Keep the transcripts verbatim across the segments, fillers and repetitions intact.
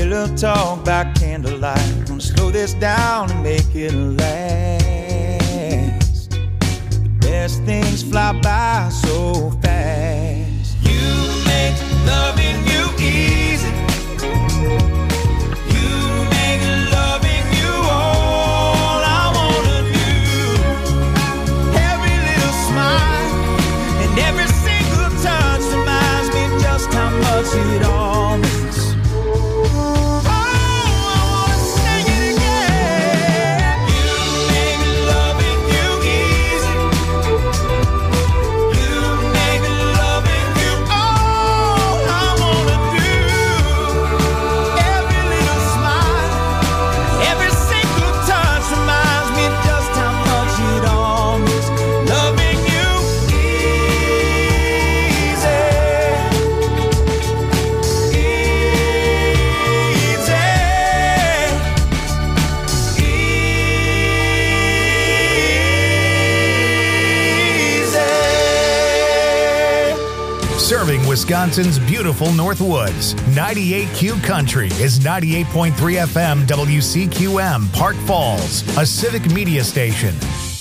little talk by candlelight. Gonna slow this down and make it last. The best things fly by so fast. You make loving you easy. You make loving you all I wanna do. Every little smile and every single touch reminds me just how much it all means. Wisconsin's beautiful Northwoods. ninety-eight Q Country is ninety-eight point three F M W C Q M, Park Falls, a civic media station.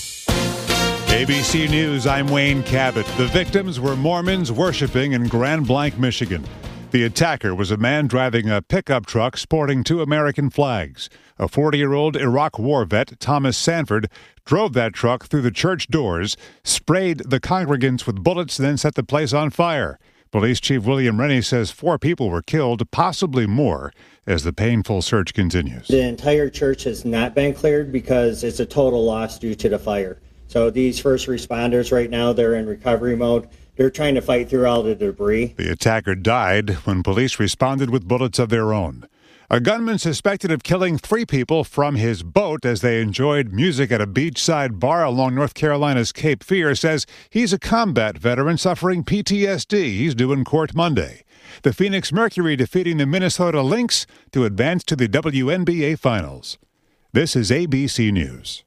A B C News, I'm Wayne Cabot. The victims were Mormons worshiping in Grand Blanc, Michigan. The attacker was a man driving a pickup truck sporting two American flags. A forty-year-old Iraq war vet, Thomas Sanford, drove that truck through the church doors, sprayed the congregants with bullets, then set the place on fire. Police Chief William Rennie says four people were killed, possibly more, as the painful search continues. The entire church has not been cleared because it's a total loss due to the fire. So these first responders right now, they're in recovery mode. They're trying to fight through all the debris. The attacker died when police responded with bullets of their own. A gunman suspected of killing three people from his boat as they enjoyed music at a beachside bar along North Carolina's Cape Fear says he's a combat veteran suffering P T S D. He's due in court Monday. The Phoenix Mercury defeating the Minnesota Lynx to advance to the W N B A Finals. This is A B C News.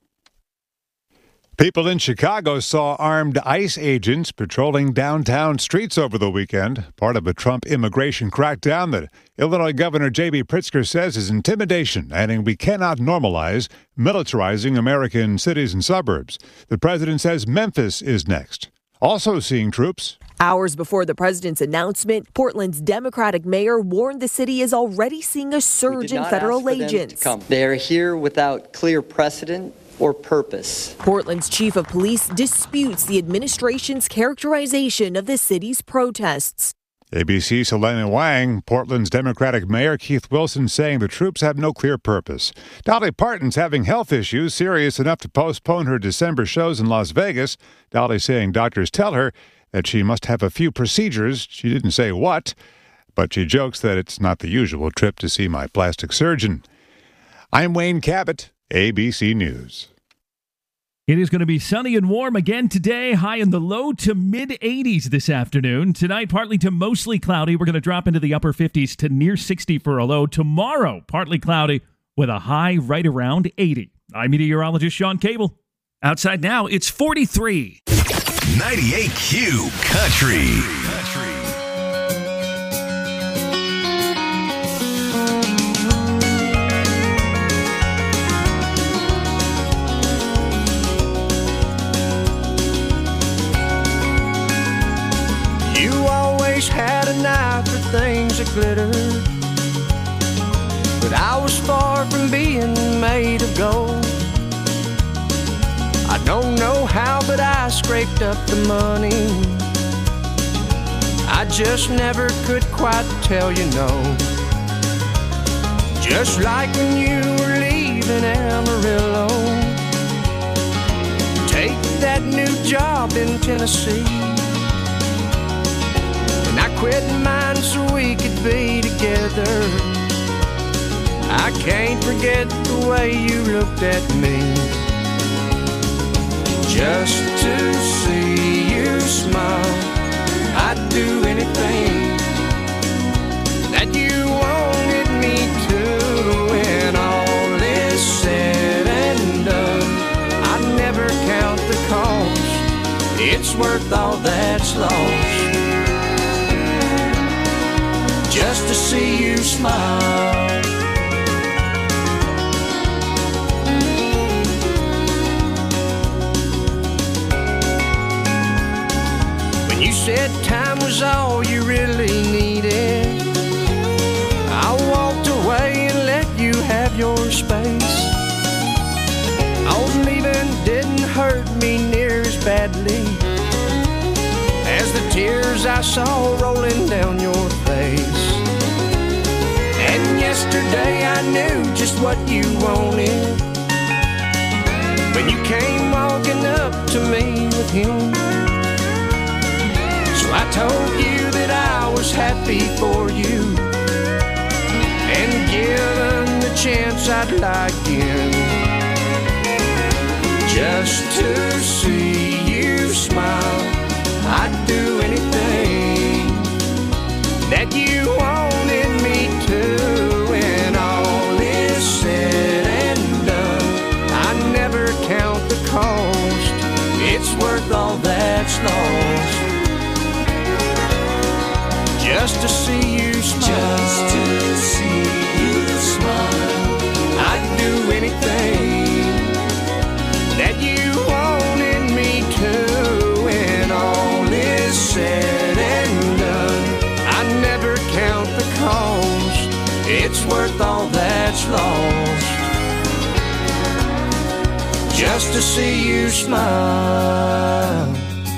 People in Chicago saw armed ICE agents patrolling downtown streets over the weekend, part of a Trump immigration crackdown that Illinois Governor J B Pritzker says is intimidation, adding we cannot normalize militarizing American cities and suburbs. The president says Memphis is next. Also seeing troops. Hours before the president's announcement, Portland's Democratic mayor warned the city is already seeing a surge in federal agents. They are here without clear precedent or purpose. Portland's chief of police disputes the administration's characterization of the city's protests. A B C's Helena Wang, Portland's Democratic Mayor Keith Wilson saying the troops have no clear purpose. Dolly Parton's having health issues serious enough to postpone her December shows in Las Vegas. Dolly saying doctors tell her that she must have a few procedures. She didn't say what, but she jokes that it's not the usual trip to see my plastic surgeon. I'm Wayne Cabot, A B C News. It is going to be sunny and warm again today, high in the low to mid eighties this afternoon. Tonight, partly to mostly cloudy. We're going to drop into the upper fifties to near sixty for a low. Tomorrow, partly cloudy with a high right around eighty. I'm meteorologist Sean Cable. Outside now, it's forty-three. ninety-eight Q Country. Had an eye for things that glitter, but I was far from being made of gold. I don't know how, but I scraped up the money. I just never could quite tell you no. Just like when you were leaving Amarillo, take that new job in Tennessee. I quit mine so we could be together. I can't forget the way you looked at me. Just to see you smile, I'd do anything that you wanted me to. When all is said and done, I'd never count the cost. It's worth all that's lost, just to see you smile. said time was all you really needed. I walked away and let you have your space. Oh, leaving didn't hurt me near as badly as the tears I saw rolling down your face. And yesterday I knew just what you wanted when you came walking up to me with him. So I told you that I was happy for you, and given the chance I'd like in, just to see you smile, I'd do anything that you wanted me to. When all is said and done, I never count the cost. It's worth all that's lost, just to see you smile. Just to see you smile, I'd do anything that you wanted me to. When all is said and done, I never count the cost. It's worth all that's lost, just to see you smile.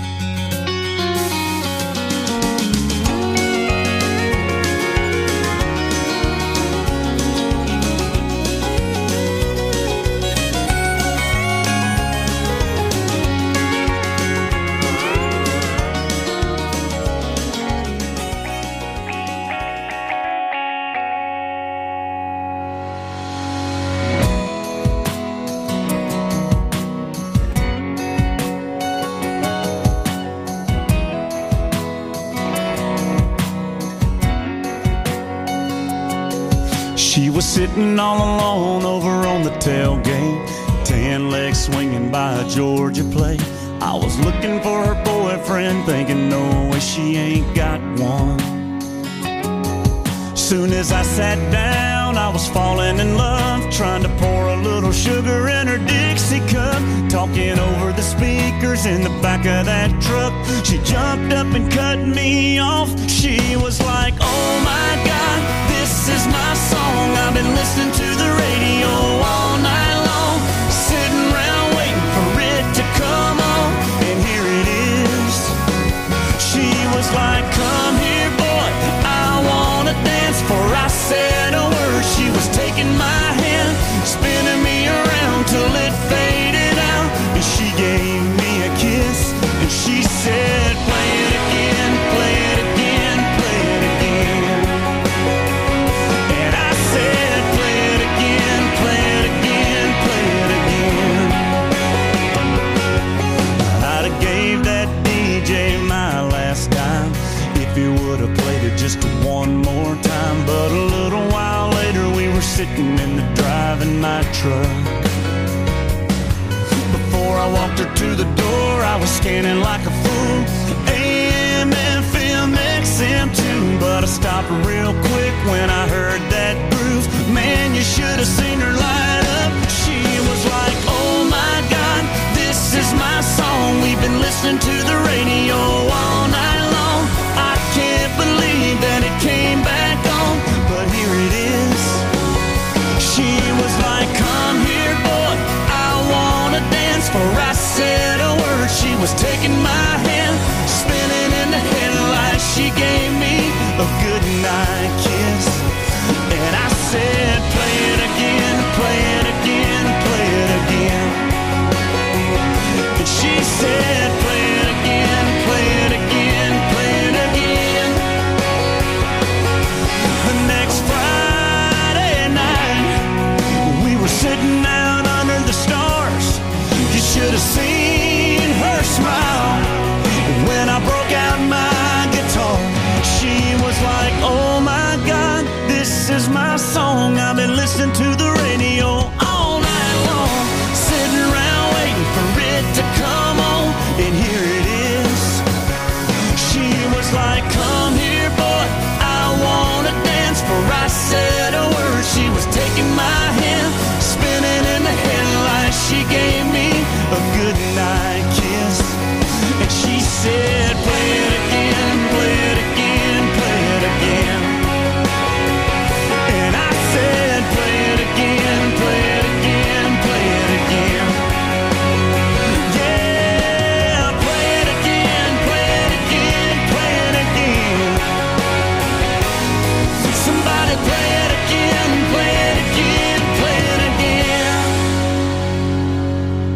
She was sitting all alone over on the tailgate, tan legs swinging by a Georgia plate. I was looking for her boyfriend, thinking no way she ain't got one. Soon as I sat down, I was falling in love, trying to pour a little sugar in her Dixie cup, talking over the speakers in the back of that truck. She jumped up and cut me off. She was like, oh my God, this is my song. I've been listening to the radio all night long, sitting around waiting for it to come on, and here it is. She was like, come here boy, I wanna dance. For I said a word, she was taking my hand, spinning me around till it faded out, and she gave me a kiss, and she said, play it again, play it again, play it again. And I said, play it again, play it again, play it again. I'd have gave that D J my last dime if he would have played it just one more time. But a little while later we were sitting in the driving my truck. Before I walked her to the door, I was scanning like a fool, A M, F M, X M too. But I stopped real quick when I heard that groove. Man, you should have seen her light up. She was like, oh my God, this is my song. We've been listening to the radio all night long. I can't believe that it came back on, but here it is. She was like, come here boy, I wanna dance. For I said a word, she was taking my hand, spinning in the headlights. She gave me a goodnight kiss, and I said, play it again, play it again, play it again. And she said, play it again, play it again, play it again. The next Friday night, we were sitting out under the stars. You should have seen her smile when I broke out my guitar. She was like, oh my God, this is my song. I've been listening to the radio all night long, sitting around waiting for it to come on, and here it is. She was like, come here boy, I wanna dance. For I said a word, she was taking my hand, spinning in the headlights. She gave me a goodnight kiss, and she said, play it again.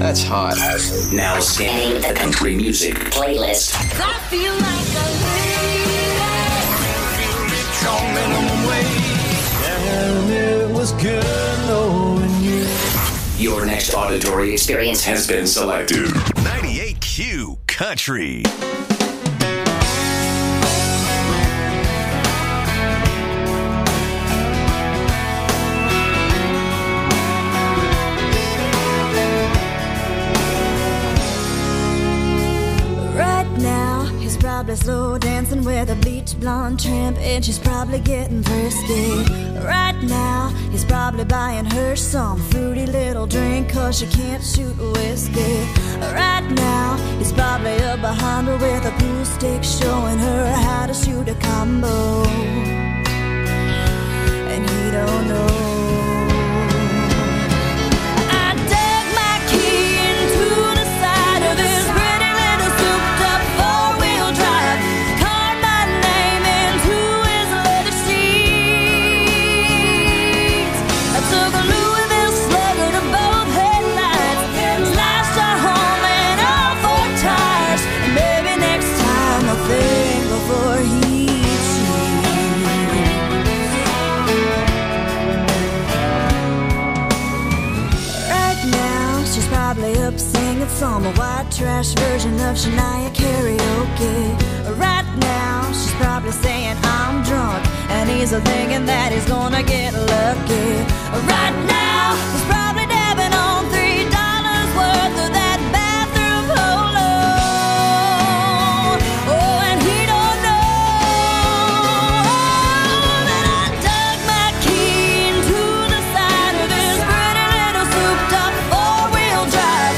That's hot. Now scanning the country music playlist. I feel like a lady. And it was good knowing you. Your next auditory experience has been selected. ninety-eight Q Country. Probably slow dancing with a bleach blonde tramp, and she's probably getting thirsty. Right now, he's probably buying her some fruity little drink, cause she can't shoot whiskey. Right now, he's probably up behind her with a pool stick, showing her how to shoot a combo. And he don't know. Some white trash version of Shania karaoke. Right now, she's probably saying I'm drunk, and he's thinking that he's gonna get lucky. Right now, he's probably dabbing on three dollars worth of that bathroom polo. Oh, and he don't know that I dug my key into the side of his pretty little souped-up four-wheel drive.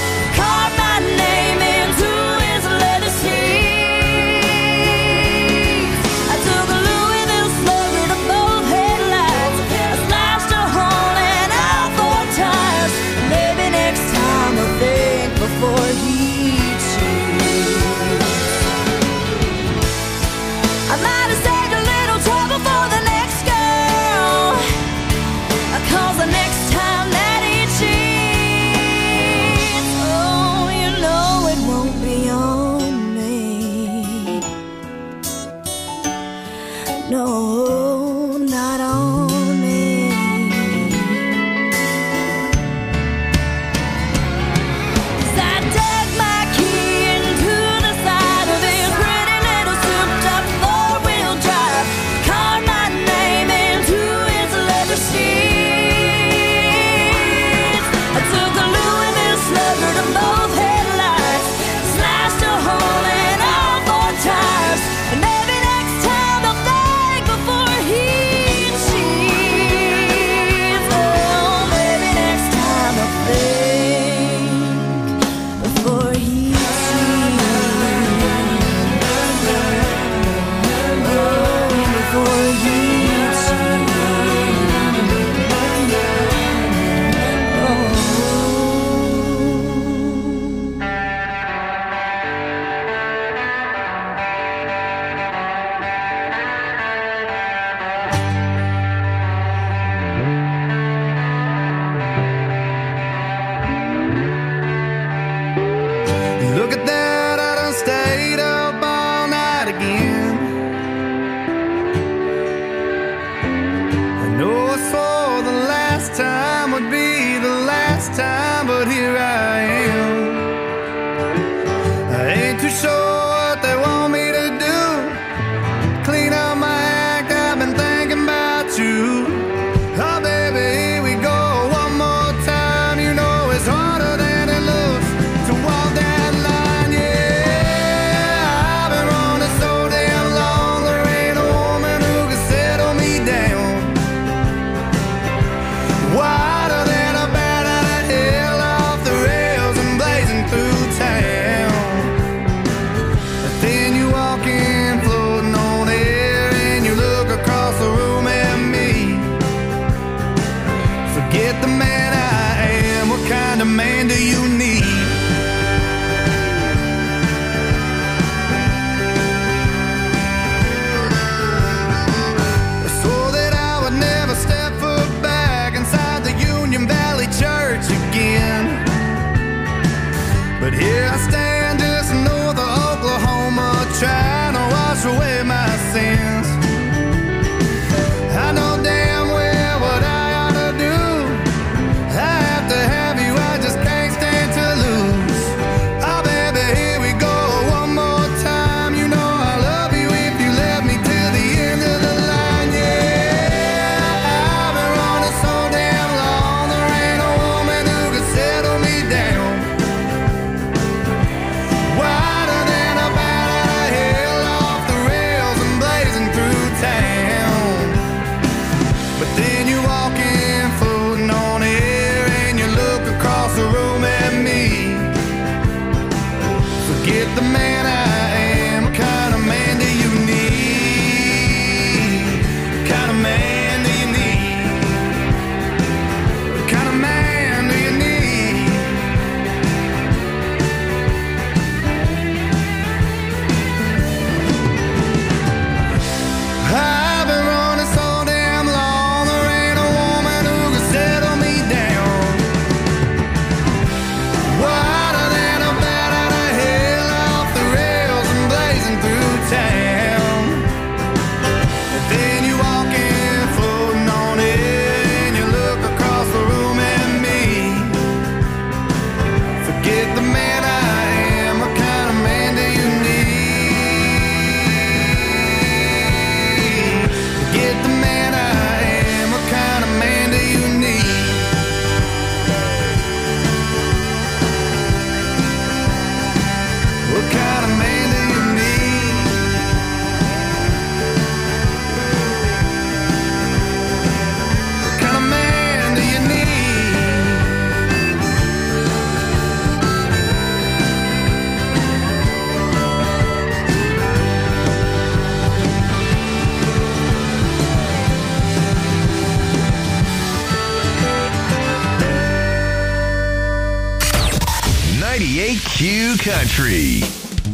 Q Country.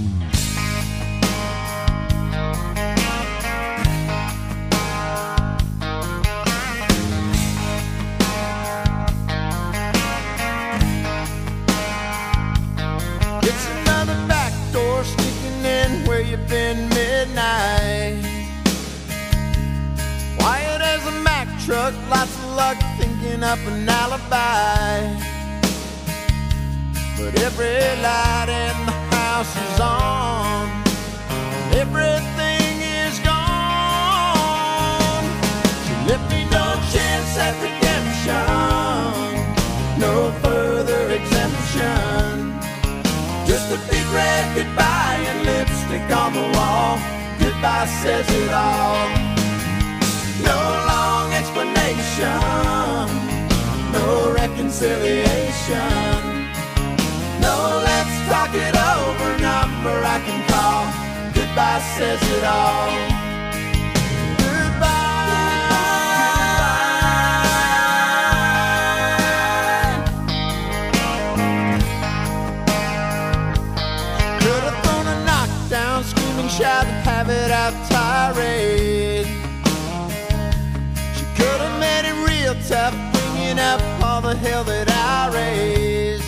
It's another back door sneaking in where you've been midnight. Quiet as a Mack truck, lots of luck thinking up an alibi. But every light in the house is on, everything is gone. She left me no chance at redemption, no further exemption. Just a big red goodbye and lipstick on the wall. Goodbye says it all. No long explanation, no reconciliation. No, let's talk it over, number I can call. Goodbye says it all. Goodbye. Could have thrown a knockdown, screaming, shout, have it out tirade. She could have made it real tough, bringing up all the hell that I raised.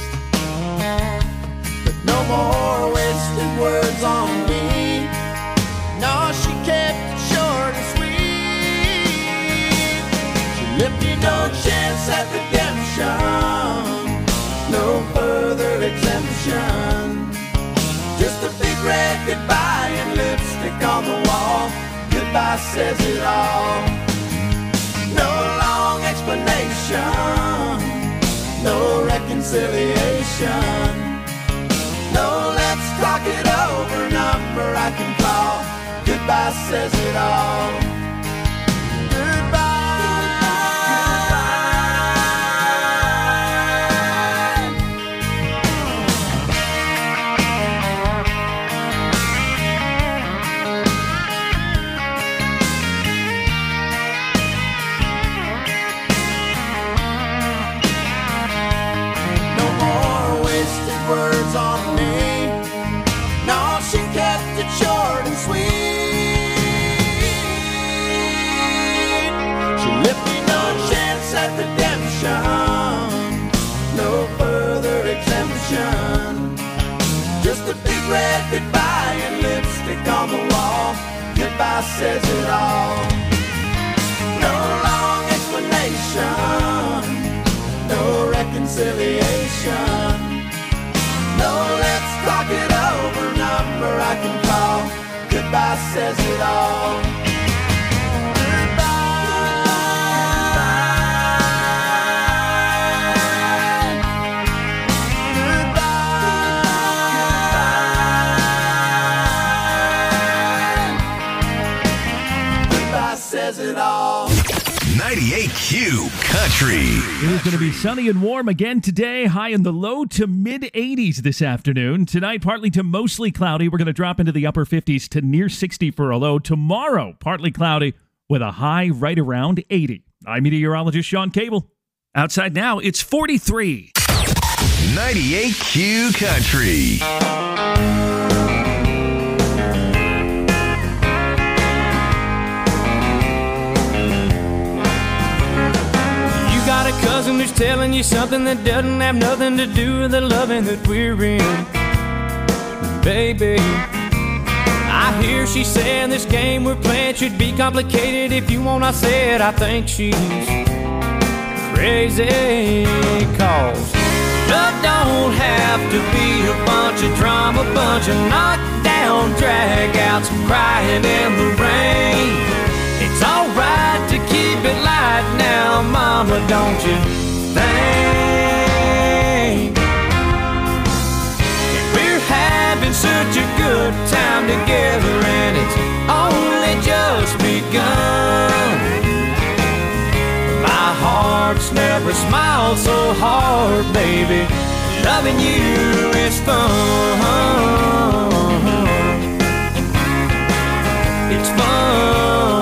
No more wasted words on me. No, she kept it short and sweet. She left me no chance at redemption, no further exemption. Just a big red goodbye and lipstick on the wall. Goodbye says it all. No long explanation, no reconciliation. No, let's talk it over, number I can call. Goodbye says it all. Goodbye. No more wasted words on me. She kept it short and sweet. She left me no chance at redemption, no further exemption. Just a big red goodbye and lipstick on the wall. Goodbye says it all. No long explanation, no reconciliation. No, let's talk it over, number I can call. Goodbye says it all. Goodbye says it all. ninety-eight Q Country. It is going to be sunny and warm again today, high in the low to mid eighties this afternoon. Tonight, partly to mostly cloudy. We're going to drop into the upper fifties to near sixty for a low. Tomorrow, partly cloudy with a high right around eighty. I'm meteorologist Sean Cable. Outside now, it's forty-three. ninety-eight Q Country. Got a cousin who's telling you something that doesn't have nothing to do with the loving that we're in. Baby, I hear she saying this game we're playing should be complicated. If you want, I said I think she's crazy. Cause love don't have to be a bunch of drama, bunch of knockdown dragouts, crying in the rain. It's alright to keep it light now, mama, don't you think? We're having such a good time together and it's only just begun. My heart's never smiled so hard, baby. Loving you is fun. It's fun.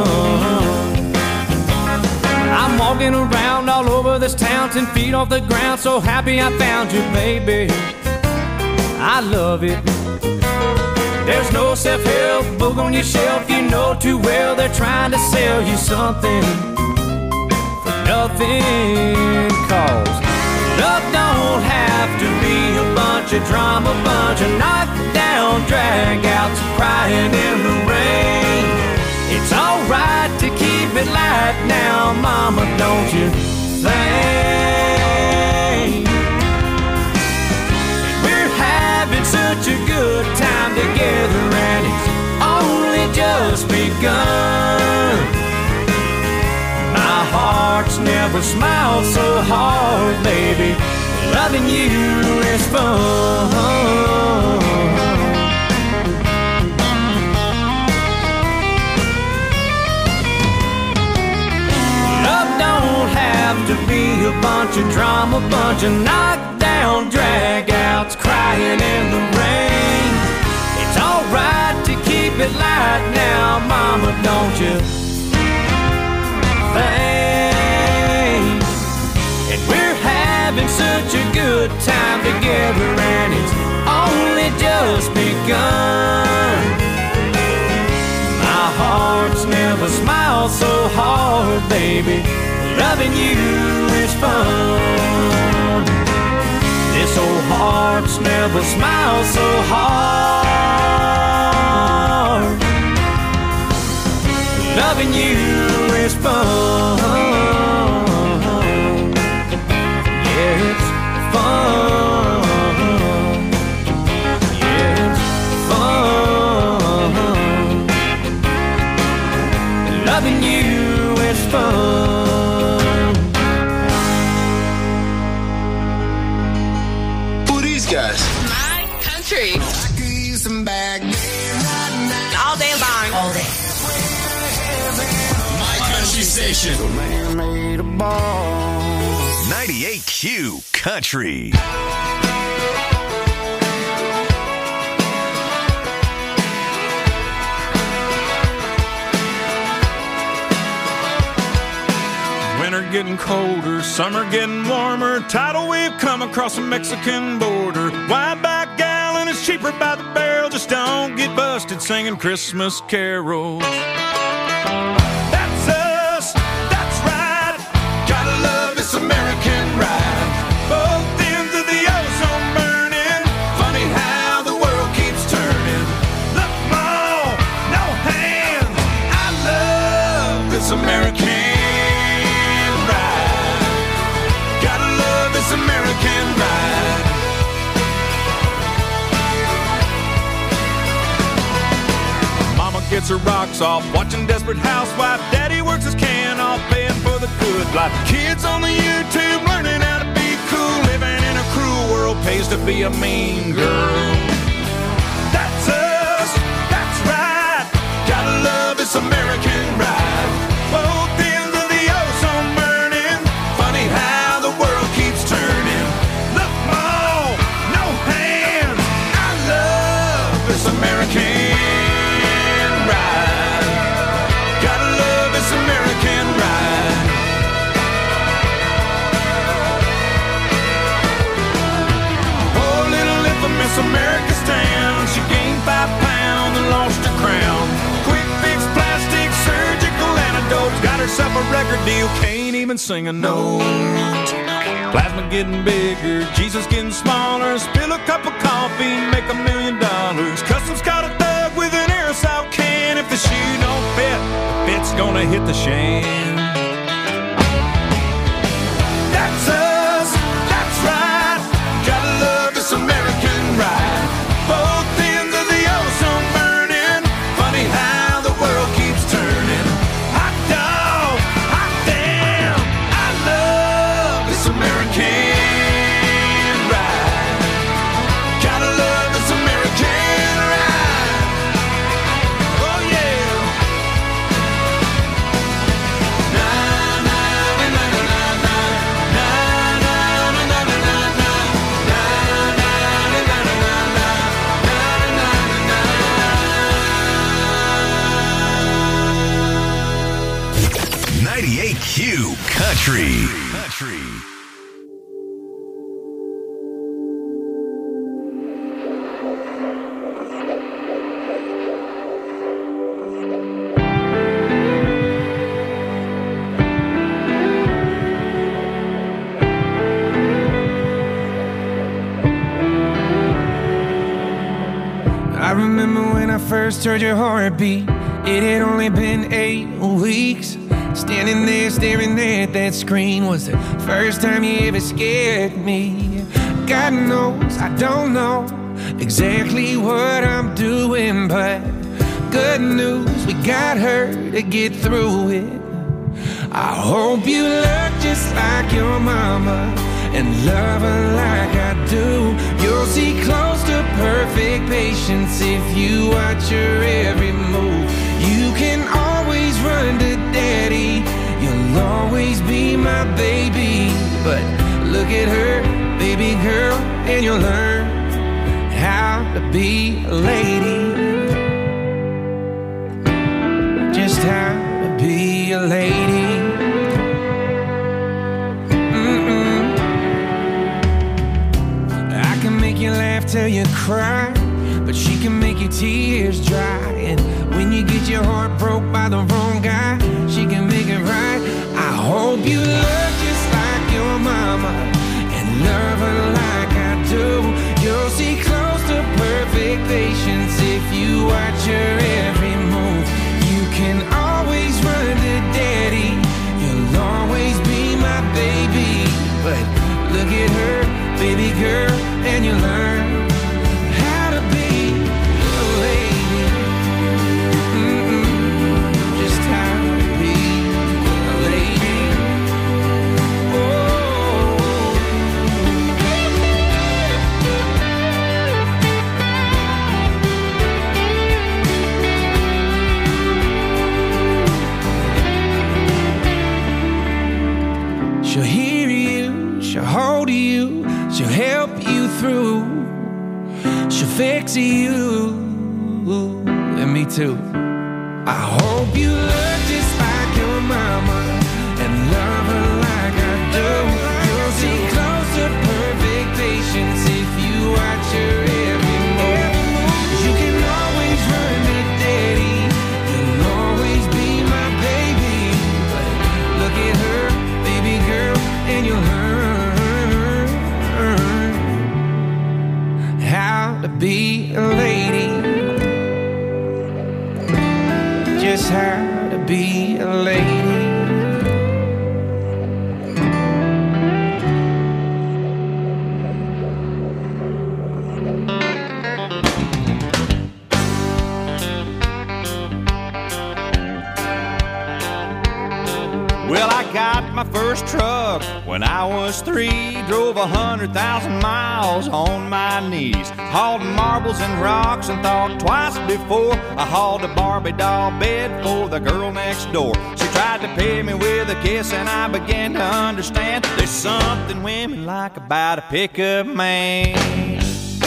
I'm walking around all over this town, ten feet off the ground, so happy I found you, baby. I love it. There's no self-help book on your shelf. You know too well they're trying to sell you something for nothing. Cause love don't have to be a bunch of drama, bunch of knockdown drag-outs crying in the rain. It's alright to keep it light now, mama, don't you think? We're having such a good time together and it's only just begun. My heart's never smiled so hard, baby. Loving you is fun. To be a bunch of drama, bunch of knockdown drag-outs crying in the rain. It's alright to keep it light now, mama, don't you think? And we're having such a good time together and it's only just begun. My heart's never smiled so hard, baby. Loving you is fun. This old heart's never smiled so hard. Loving you is fun. Yeah, it's fun. Yeah, it's fun. Loving you is fun. Guys. My country. All day long. All day. My country station. ninety-eight Q Country. Winter getting colder, summer getting warmer. Tidal wave come across the Mexican border. Wide back gallon is cheaper by the barrel. Just don't get busted singing Christmas carols. That's us, that's right. Gotta love this American ride. Both ends of the ozone burning. Funny how the world keeps turning. Look, Mom, no hands. I love this American. American ride. Mama gets her rocks off watching Desperate Housewife. Daddy works his can off paying for the good life. Kids on the YouTube learning how to be cool. Living in a cruel world pays to be a mean girl. That's us, that's right. Gotta love this American ride. Both ends of the ozone burning. Funny how the world keeps turning. Look, Mom, no hands. I love this American ride. Gotta love this American ride. Poor little infamous America stands. She gained five pounds and lost her crown. Quick fix, plastic, surgical antidotes. Got herself a record deal, can't even sing a note. Plasma getting bigger, Jesus getting smaller. Spill a cup of coffee, make a million dollars. Customs caught a thug with an aerosol can. If the shoe don't fit, the fit's gonna hit the shan. That's us, that's right. Gotta love this American ride. Both ends of the ozone burning. Funny how the world keeps turning. Hot dog, hot damn. I love this American ride. Gotta love this American ride. Oh yeah. Na na na na na na na na na na na na ninety-eight Q Country. Country. first heard your heartbeat, it had only been eight weeks. Standing there staring at that screen was the first time you ever scared me. God knows I don't know exactly what I'm doing, but good news, we got her to get through it. I hope you look just like your mama and love her like I do. You'll see close to perfect patience if you watch her every move. You can always run to daddy, you'll always be my baby. But look at her, baby girl, and you'll learn how to be a lady. Just how to be a lady. Mm-mm. I can make you laugh till you cry, but she can make your tears dry. And when you get your heart broke by the wrong guy, she can make it right. I hope you look just like your mama and love her like I do. You'll see close to perfect patience if you watch her every move. You can always run to daddy, you'll always be my baby. But look at her, baby girl, and you learn how to be a lady. Mm-mm. Just how to be a lady. She'll hear you, she'll hold you, she'll help you through, she'll fix you, and me too. I hope you look just like your mama and love her like I do. You'll see close to perfect patience if you watch her every move. You can always run to daddy, you'll always be my baby. But look at her, baby girl, and you'll learn how to be a lady. Just how to be a lady. Well, I got my first truck when I was three. Drove a hundred thousand miles on my knees. Hauled marbles and rocks and thought twice before I hauled a Barbie doll bed for the girl next door. She tried to pay me with a kiss and I began to understand there's something women like about a pickup man.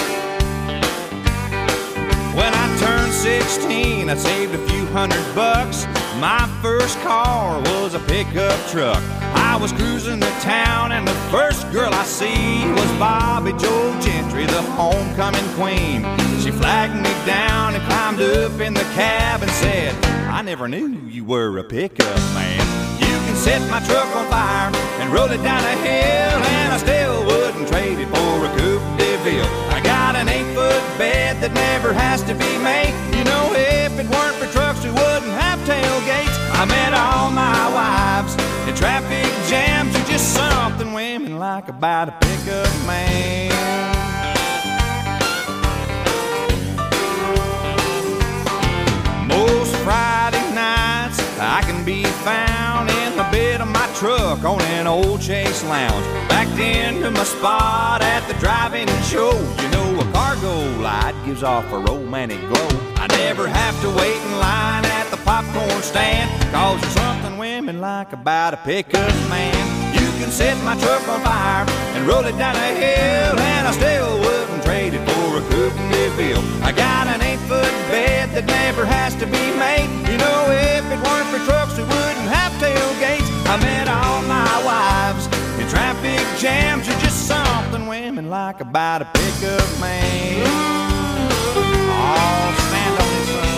When I turned sixteen, I saved a few hundred bucks. My first car was a pickup truck. I was cruising the town and the first girl I see was Bobby Joe Gentry, the homecoming queen. She flagged me down and climbed up in the cab and said, I never knew you were a pickup man. You can set my truck on fire and roll it down a hill, and I still wouldn't trade it for a Coupe de Ville. I got an eight-foot bed that never has to be made. You know, if it weren't for trucks, we wouldn't have tailgates. I met all my wives in traffic jams. There's just something women like about a pickup man. Most Friday nights I can be found in the bed of my truck on an old Chase Lounge, backed into my spot at the drive-in show. You know, a cargo light gives off a romantic glow. I never have to wait in line at the popcorn stand, cause there's something women like about a pickup man. You can set my truck on fire and roll it down a hill, and I still wouldn't trade it for a Coupe de Ville. I got an eight-foot bed that never has to be made. You know, if it weren't for trucks, we wouldn't have tailgates. I met all my wives in traffic jams. There's just something women like about a pickup man. Oh, stand on this side.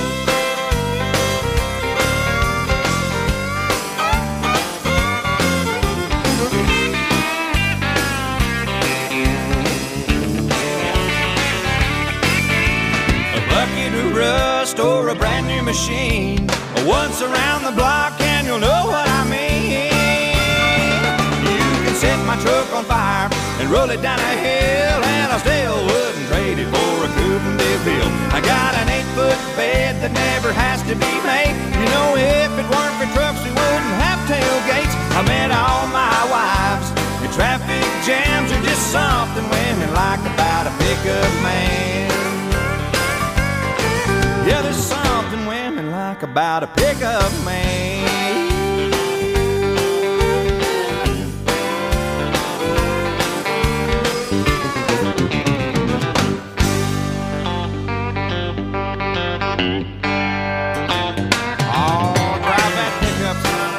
A bucket of rust a brand new machine. Once around the block and you'll know what I mean. You can set my truck on fire and roll it down a hill, and I still wouldn't trade it for a coupe and big bill. I got an eight-foot bed that never has to be made. You know, if it weren't for trucks, we wouldn't have tailgates. I met all my wives, and traffic jams are just something women like about a pickup man. Yeah, there's something women like about a pickup man. Oh, drive that pickup, son.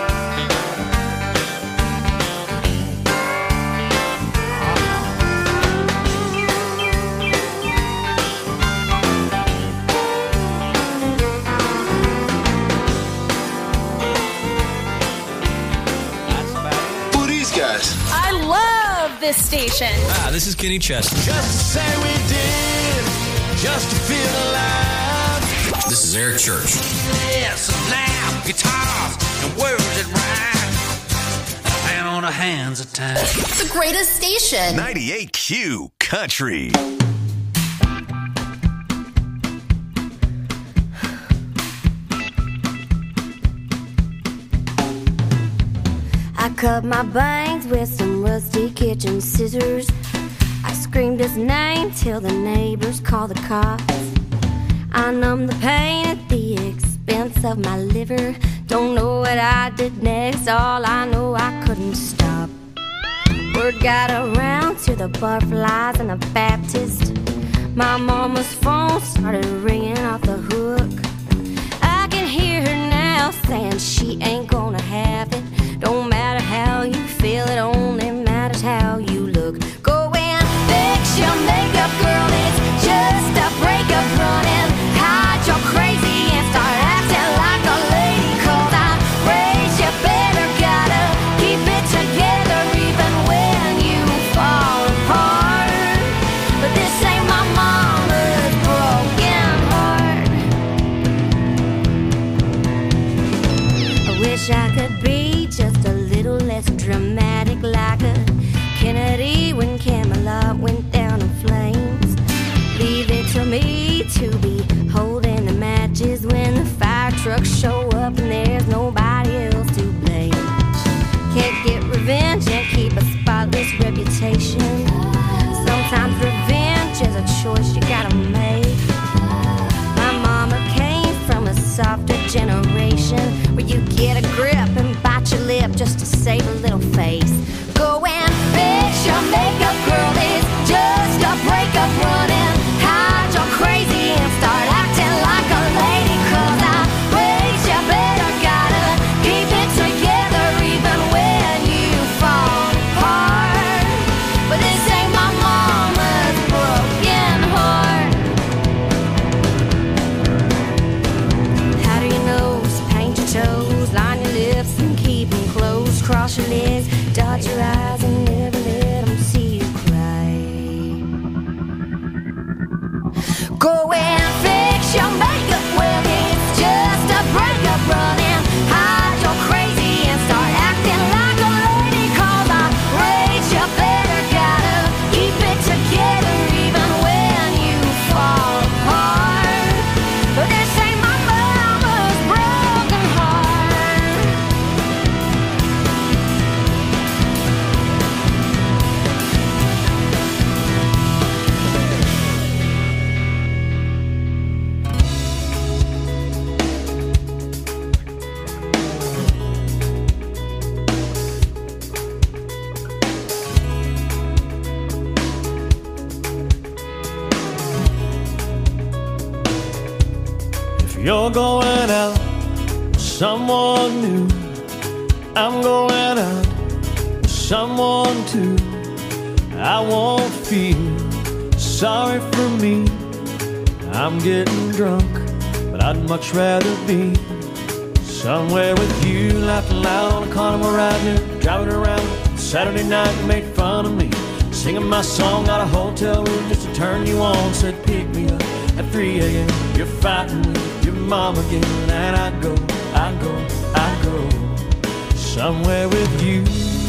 I love this station. Ah, this is Kenny Chesney. Just to say we did, just to feel alive. This is Eric Church. Yes, now, guitars and words that rhyme. And on our hands at times. The greatest station. ninety-eight Q Country. I cut my bangs with some rusty kitchen scissors. I screamed his name till the neighbors called the cops. I numbed the pain at the expense of my liver. Don't know what I did next, all I know I couldn't stop. Word got around to the butterflies and the Baptist. My mama's phone started ringing off the hook. I can hear her now saying she ain't gonna have it. Don't matter how you feel, it only matters how you look. Go and fix your makeup, girl, it's just a breakup running. Hide your crazy and start acting like a lady. Cause I raised you better, gotta keep it together even when you fall apart. But this ain't my mama's broken heart. I wish I could be just a little less dramatic, like a Kennedy when Camelot went down in flames. Leave it to me to be holding the matches when the fire trucks show up and there's nobody else to blame. Can't get revenge and keep a spotless reputation. Sometimes revenge is a choice you gotta make. My mama came from a softer generation where you get a grip and bite your lip just to save a little face. Go and fix your makeup, girl, it's just a breakup running. Hide your crazy and start acting like a lady. Cause I raised you better, gotta keep it together even when you fall apart. But this ain't my mama's broken heart. How do you know? So paint your toes, line your lips and keep them closed. Cross your legs, dot your eyes and never let them see you cry. Go and fix your makeup, well it's just a breakup running. Hide your crazy and start acting like a lady. Cause I raised you better, gotta keep it together even when you fall apart. But this ain't my mama's broken heart. If you're going out with someone new, I'm going out with someone too. I won't feel sorry for me. I'm getting drunk, but I'd much rather be somewhere with you, laughing loud on a carnival ride here, driving around Saturday night. You made fun of me, singing my song, got a hotel room just to turn you on. Said pick me up, At three a.m. you're fighting with your mom again. And I go, I go, I go somewhere with you.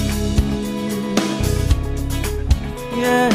Yeah,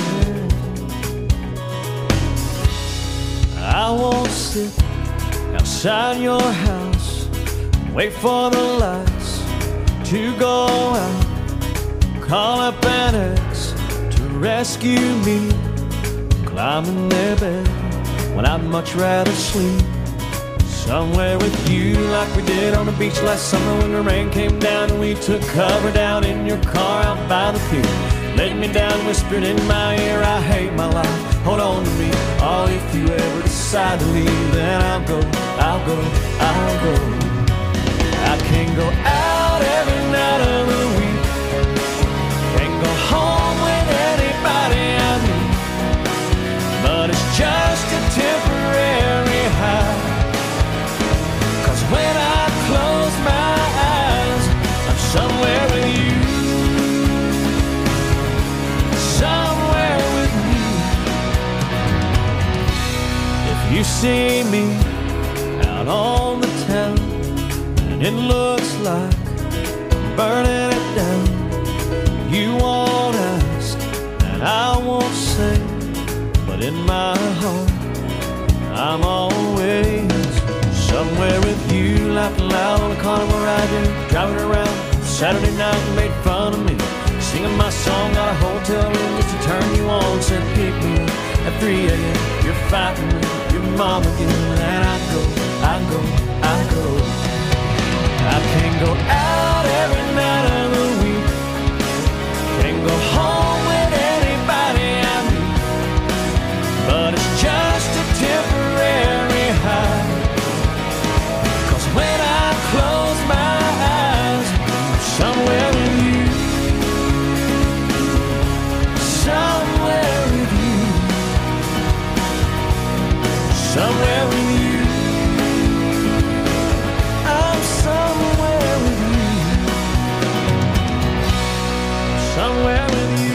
I won't sit outside your house, wait for the lights to go out, call up an ex to rescue me, climb in their bed when I'd much rather sleep somewhere with you, like we did on the beach last summer when the rain came down and we took cover down in your car out by the pier. Laid me down, whispered in my ear, I hate my life, hold on to me. Oh, if you ever decide to leave, then I'll go, I'll go, I'll go. I can't go out every night of the week, can't go home with anybody I meet, but it's just a temporary high, 'cause when I close my eyes, I'm somewhere with you. Somewhere with you. If you see me out on the town and it looks like I'm burning it down, you won't ask and I won't say, but in my heart I'm always somewhere with you. Laughing loud on the carnival ride, driving around Saturday night, you made fun of me, singing my song, got a hotel room just to turn you on. Said pick me up at three a.m. You're fighting with your mom again. And I go, I go, I go. I can't go out every night of the week, can't go home with anybody I meet, but it's just a temporary high, 'cause when I close my eyes, I'm somewhere with you. Somewhere with you, somewhere with you, I'm somewhere with you, somewhere with you.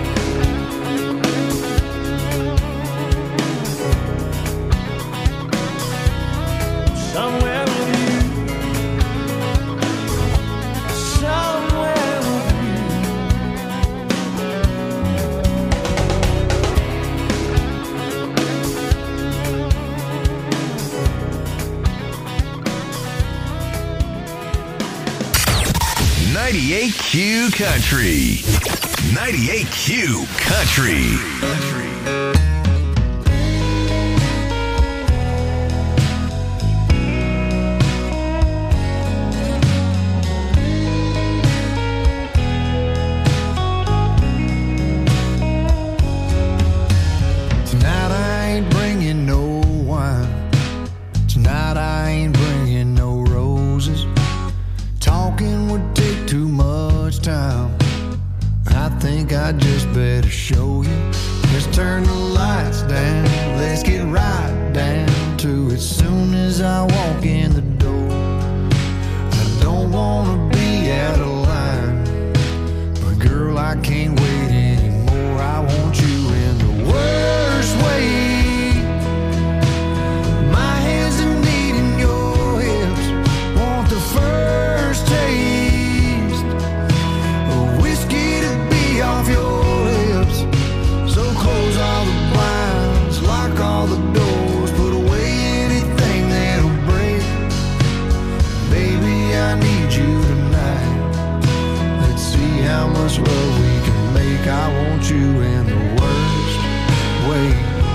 Somewhere with you, somewhere with you. ninety-eight Q Country. ninety-eight Q Country. Tonight I ain't bringing no wine. Tonight I ain't bringing no roses. Talking would take too much time. I think I just better show you. Let's turn the lights down. Let's get right down to it. Soon as I walk in the door, I don't wanna be out of line, but girl, I can't wait anymore. I want you in the worst way. My hands are needing your hips. Want the first taste of whiskey to be off your lips. So close all the blinds, lock all the doors, put away anything that'll break. Baby, I need you tonight. Let's see how much love we can make. I want you in the worst way.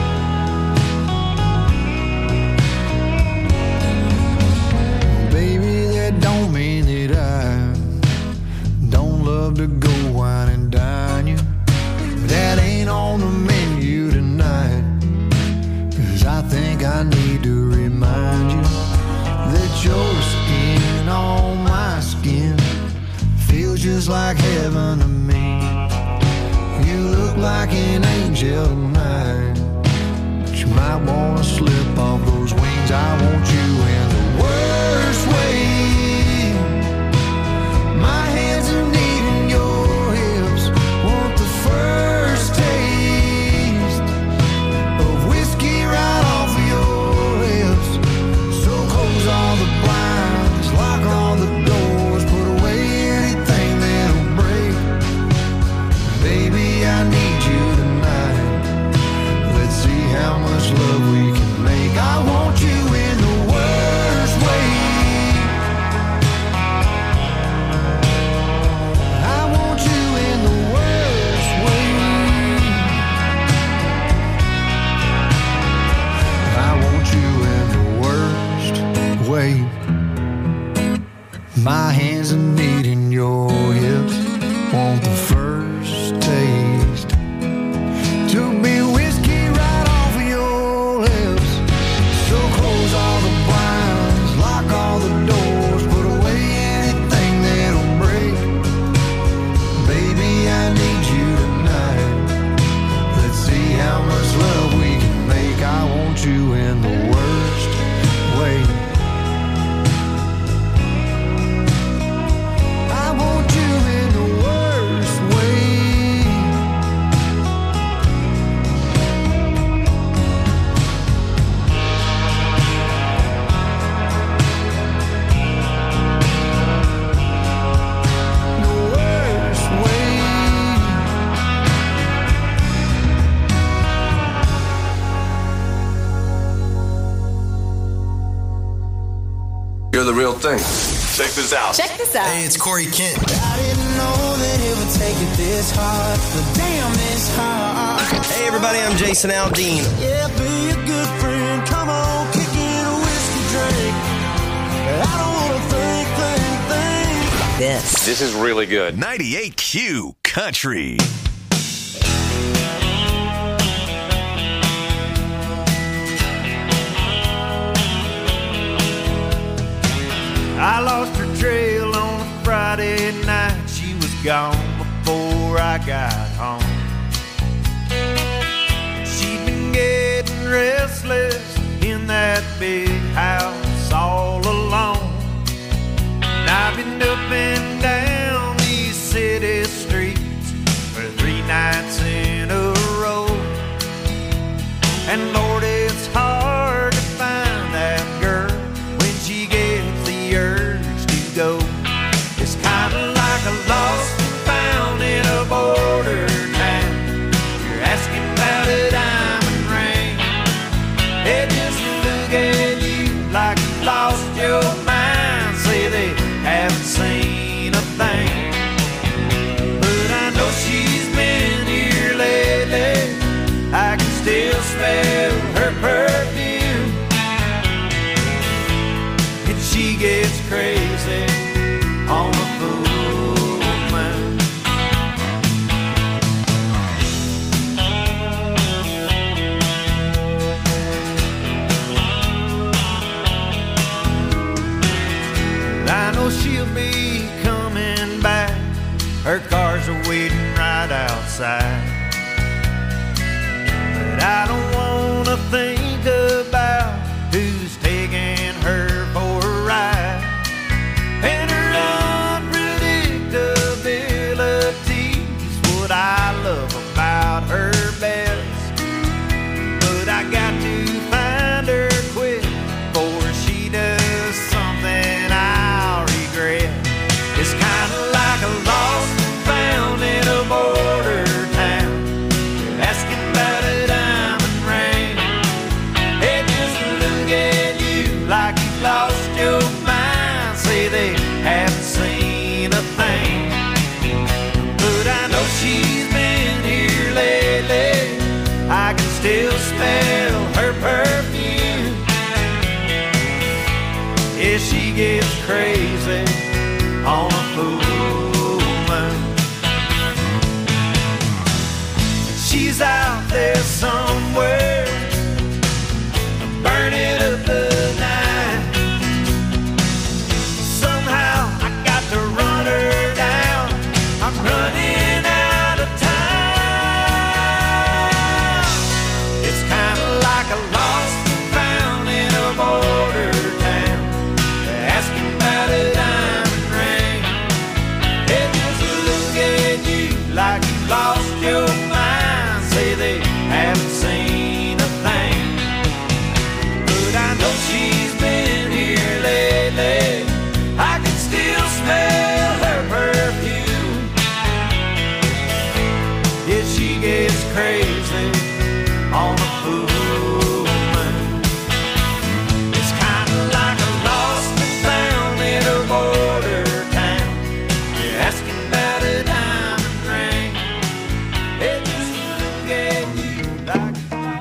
Baby, that don't mean that I don't love to go wine and dine you. That ain't on the menu tonight, 'cause I think I need to remind you that your skin on my skin feels just like heaven to me. You look like an angel tonight, but you might wanna slip off those wings. I want you in the worst way. My hands are needing your hips. Want the first taste of whiskey right off of the real thing. Check this out. Check this out. Hey, it's Corey Kent. I didn't know that it would take it this hard, but damn, this hard. Hey, everybody, I'm Jason Aldean. Yeah, be a good friend. Come on, kick in a whiskey drink. I don't want to think, think, think. This. This is really good. ninety-eight Q Country. I lost her trail on a Friday night. She was gone before I got home. She'd been getting restless in that big house all alone. And I've been up and down these city streets for three nights in a row. And Lord, it's hard to find that girl when she gets the urge to go. It's kind of like a lost and found in a border town. You're asking about a diamond ring. They just look at you like you lost your mind. Say they haven't seen a thing. But I know she's been here lately. I can still smell her perfume. And she gets crazy on a full moon. I know she'll be coming back. Her cars are waiting right outside. But I don't wanna think about who's taking her for a ride. And her unpredictability's what I love about her best. But I got to find her quick before she does something I'll regret. It's kinda like a lost and found in a border town. You're asking about a diamond ring. They just look at you like you lost your mind. Say they haven't seen a thing. But I know she's been here lately. I can still smell her perfume. Yeah, she gets crazy on a full moon. She's out there somewhere, burning up the night. Somehow I got to run her down. I'm running out of time. It's kind of like a lost and found in a border town. They're asking about a diamond ring. They just look at you like you lost your mind. Say they haven't seen a thing. But I know she's been here lately. I can still smell her perfume. Yeah, she gets crazy on a full moon. It's kinda like a lost and found in a border town. You're asking about a diamond ring. They just look at you like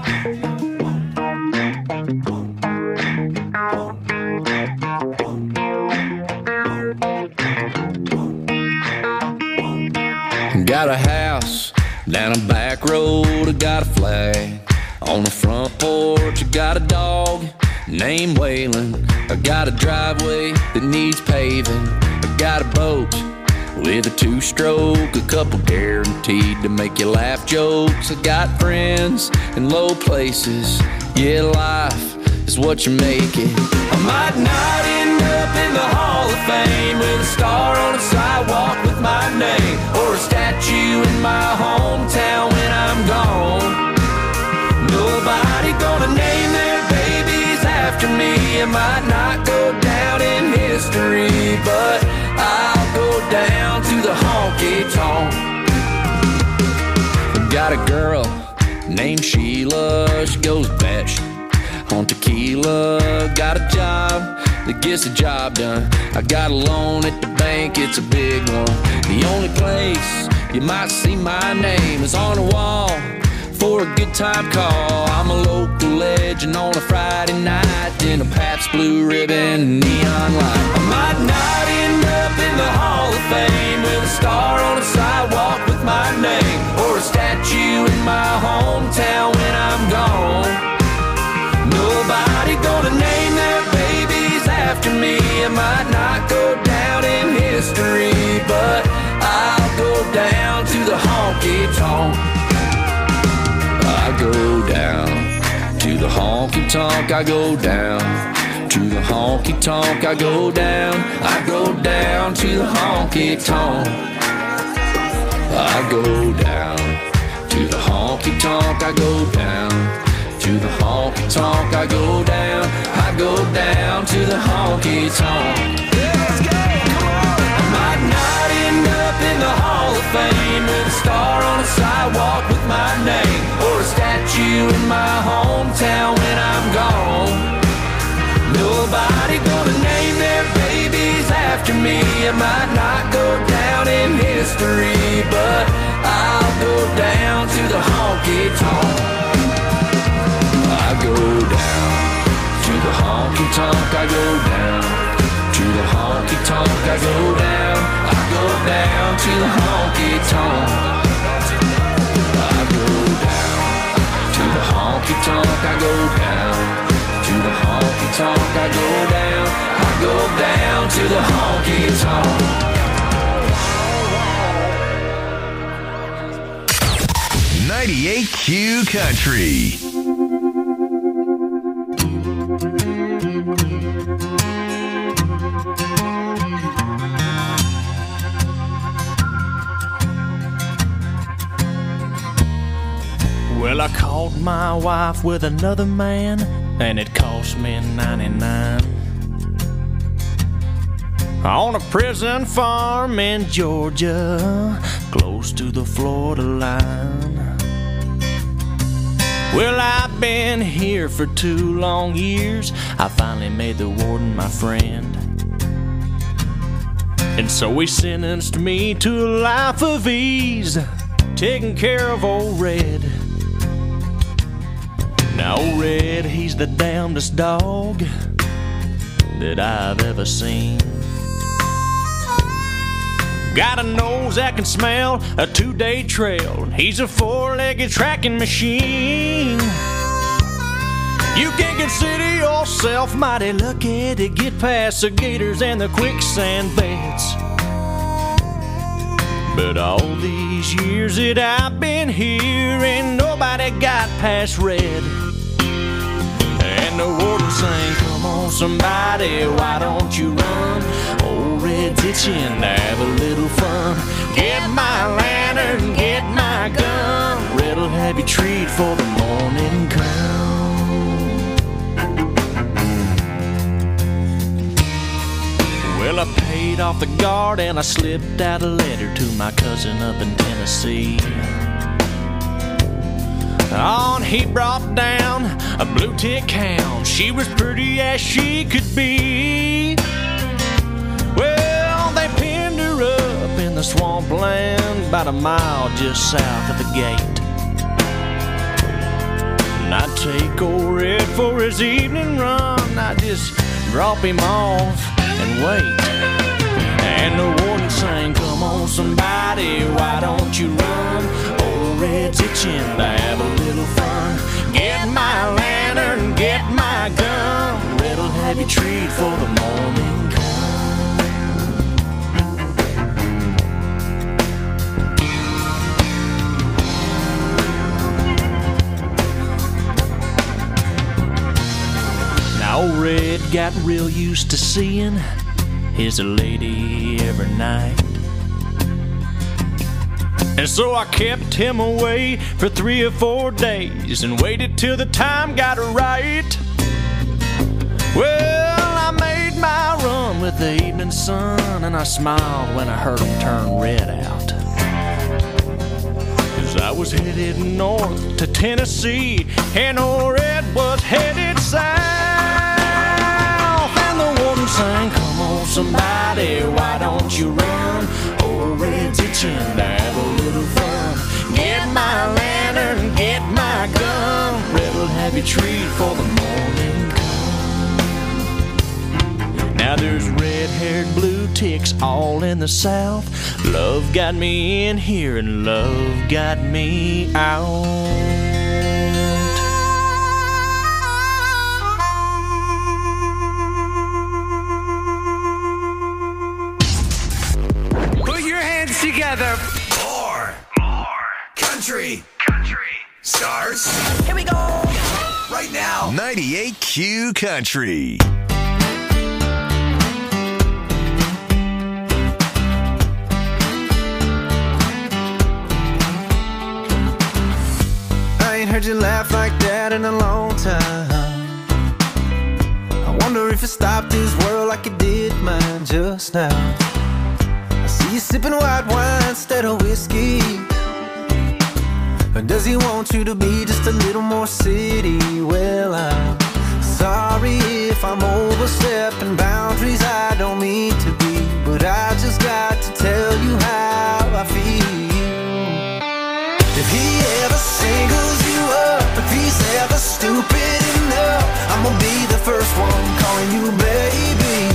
Got a house down a back road, I got a flag on the front porch. I got a dog named Waylon. I got a driveway that needs paving. I got a boat with a two-stroke, a couple guaranteed to make you laugh jokes. I got friends in low places. Yeah, life is what you make it. I might not end up in the Hall of Fame with a star on the sidewalk with my name, or a statue in my hometown when I'm gone. Nobody gonna name their babies after me. It might not go down in history, but I'll go down to the honky tonk. Got a girl named Sheila, she goes batshit on tequila. Got a job that gets the job done. I got a loan at the bank, it's a big one. The only place you might see my name is on the wall for a good time call. I'm a local legend on a Friday night in a Pabst Blue Ribbon and neon light. I might not end up in the Hall of Fame with a star on the sidewalk with my name, or a statue in my hometown when I'm gone. Nobody gonna name their babies after me. I might not go down in history, but I'll go down to the honky tonk. I go down to the honky tonk. I go down to the honky tonk. I go down. I go down to the honky tonk. I go down to the honky tonk. I go down to the honky tonk. I go down. I go down to the honky tonk. Let's go. Come on. I might not end up in the Hall of Fame with a star on the sidewalk with my name, or a statue in my hometown when I'm gone. Nobody gonna name their babies after me. I might not go down in history, but I'll go down to the honky tonk. I go down to the honky tonk. I go down to the honky tonk. I go down. I go down to the honky tonk. I go down to the honky tonk. I go down to the honky tonk. I go down. I go down to the honky tonk. ninety-eight Q Country. Well, I caught my wife with another man, and it cost me ninety-nine. On a prison farm in Georgia, close to the Florida line. Well, I've been here for two long years. I finally made the warden my friend, and so he sentenced me to a life of ease, taking care of old Red. Now old Red, he's the damnedest dog that I've ever seen. Got a nose that can smell a two-day trail. He's a four-legged tracking machine. You can consider yourself mighty lucky to get past the gators and the quicksand beds. But all these years that I've been here, ain't nobody got past Red. And the warden sang, come on somebody, why don't you run? Old Red's itching to have a little fun. Get my lantern, get my gun. Red'll have you treat for the morning come. Well, I paid off the guard and I slipped out a letter to my cousin up in Tennessee. On he brought down a blue tick hound. She was pretty as she could be. Well, they pinned her up in the swampland about a mile just south of the gate. And I'd take old Red for his evening run. I'd just drop him off and wait. And the warden sang, come on somebody, why don't you run? Old Red's itching to have a little fun. Get my lantern, get my gun. Red'll have you treat for the morning come. Now old Red got real used to seeing his lady every night, and so I kept him away for three or four days and waited till the time got right. Well, I made my run with the evening sun, and I smiled when I heard him turn Red out. 'Cause I was headed north to Tennessee, and old Red was headed south. And the warden sang, come on somebody, why don't you run? Already ditching to have a little fun. Get my lantern, get my gun. Red'll have you treat for the morning come. Now there's red-haired blue ticks all in the south. Love got me in here and love got me out. Together. More. More. Country. Country. Stars. Here we go. Right now. ninety-eight Q Country. I ain't heard you laugh like that in a long time. I wonder if you stopped this world like you did mine just now. You sipping white wine instead of whiskey. Or does he want you to be just a little more city? Well, I'm sorry if I'm overstepping boundaries I don't mean to be, but I just got to tell you how I feel. If he ever singles you up, if he's ever stupid enough, I'm gonna be the first one calling you baby.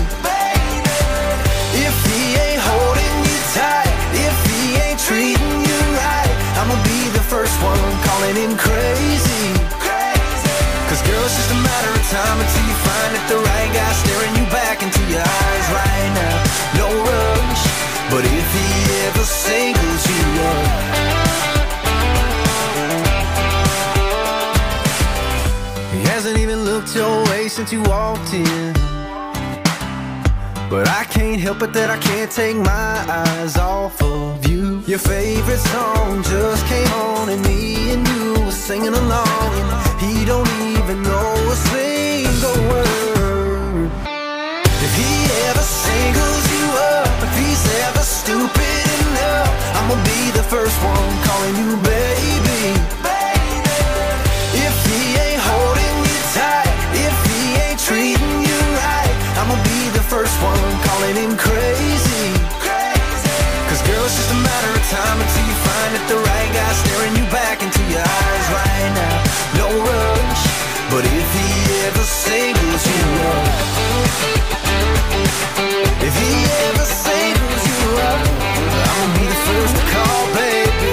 If he ain't holding you tight, if he ain't treating you right, I'ma be the first one calling him crazy. Cause girl, it's just a matter of time until you find that the right guy staring you back into your eyes right now. No rush, but if he ever singles you up, he hasn't even looked your way since you walked in. But I can't help it that I can't take my eyes off of you. Your favorite song just came on and me and you were singing along, and he don't even know a single word. If he ever singles you up, if he's ever stupid enough, I'ma be the first one calling you baby. If he ain't holding you tight, if he ain't treating you right, I'ma be the first one calling him crazy. Cause girl, it's just a matter of time until you find that the right guy staring you back into your eyes right now. No rush, but if he ever singles you up, if he ever singles you up, I'ma be the first to call, baby.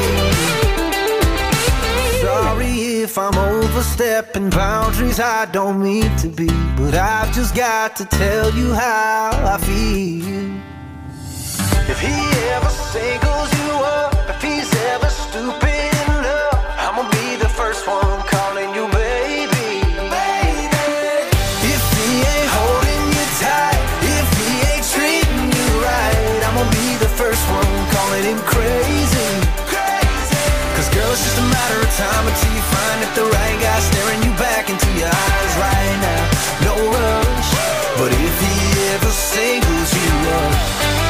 Sorry if I'm overstepping boundaries I don't mean to be, but I've just got to tell you how I feel. If he ever singles you up, if he's ever stupid enough, I'ma be the first one calling you baby. Baby. If he ain't holding you tight, if he ain't treating you right, I'ma be the first one calling him crazy. Cause girl, it's just a matter of time until you find that the right guy staring you back into your eyes right now. No rush, but if he ever singles you up,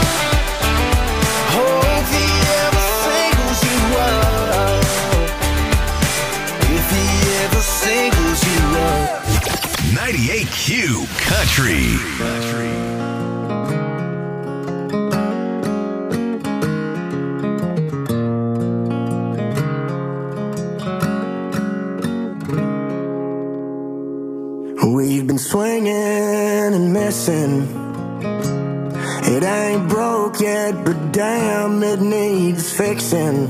oh, if he ever singles you up, if he ever singles you up. ninety-eight Q Country. Country. We've been swinging and missing. It ain't broke yet, but damn, it needs fixing.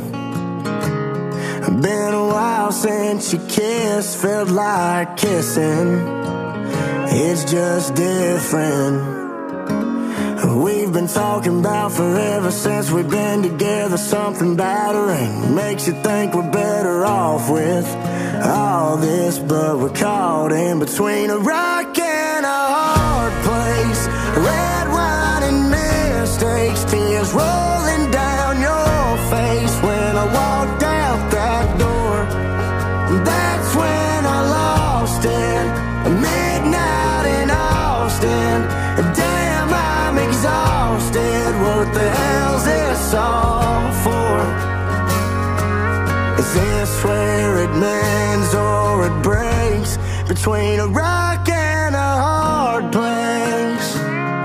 Been a while since you kissed, felt like kissing. It's just different. We've been talking about forever since we've been together. Something battering makes you think we're better off with all this, but we're caught in between a rock and a hard place. Red wine and mistakes, tears rolling down your face. When I walked out that door, that's when I lost it. Midnight in Austin, damn, I'm exhausted. What the hell's this all for? Is this where it mends or it breaks? Between a rock and a hard place.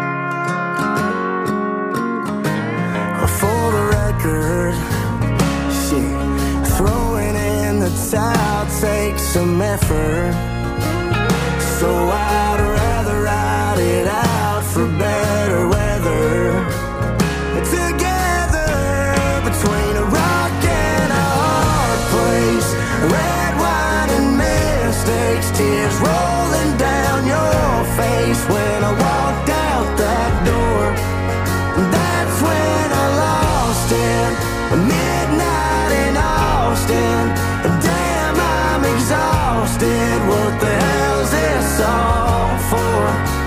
Throwing in the towel takes some effort, so I'd rather ride it out for better weather. Together between a rock and a hard place, red wine and mistakes, tears rolling down your face. When I walked out that door, that's when I lost it. Midnight in Austin, damn, I'm exhausted. What the hell's this all for?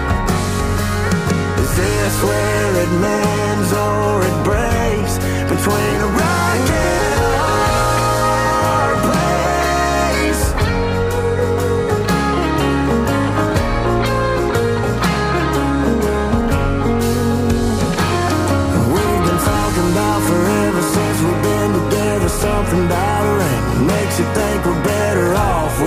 Is this where it mends or it breaks? Between a rock and a hard place. We've been talking about forever since we've been together. Something about her and makes you think we're better off